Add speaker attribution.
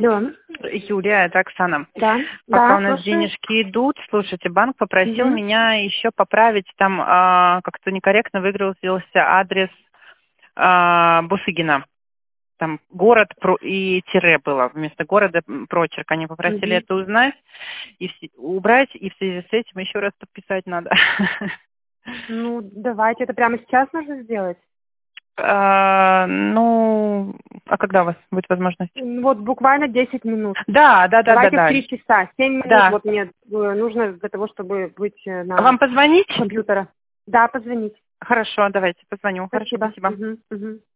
Speaker 1: Алло.
Speaker 2: Юлия, это Оксана.
Speaker 1: Да.
Speaker 2: Пока
Speaker 1: Да,
Speaker 2: у нас
Speaker 1: слушаю.
Speaker 2: денежки идут, слушайте, банк попросил
Speaker 1: Мгм.
Speaker 2: меня еще поправить, там как-то некорректно выгрузился адрес Бусыгина. Там город и тире было, вместо города прочерк. Они попросили
Speaker 1: Мгм.
Speaker 2: это узнать, и убрать, и в связи с этим еще раз подписать надо.
Speaker 1: Ну, давайте, это прямо сейчас нужно сделать?
Speaker 2: Ну, а когда у вас будет возможность?
Speaker 1: Вот буквально 10 минут.
Speaker 2: Да.
Speaker 1: Давайте в 3 часа. 7 минут
Speaker 2: Да.
Speaker 1: вот мне нужно для того, чтобы быть
Speaker 2: Вам
Speaker 1: на
Speaker 2: позвонить?
Speaker 1: компьютере. Да, позвонить.
Speaker 2: Хорошо, давайте, позвоню. Хорошо,
Speaker 1: Спасибо.
Speaker 2: спасибо.
Speaker 1: Мгм. Мгм.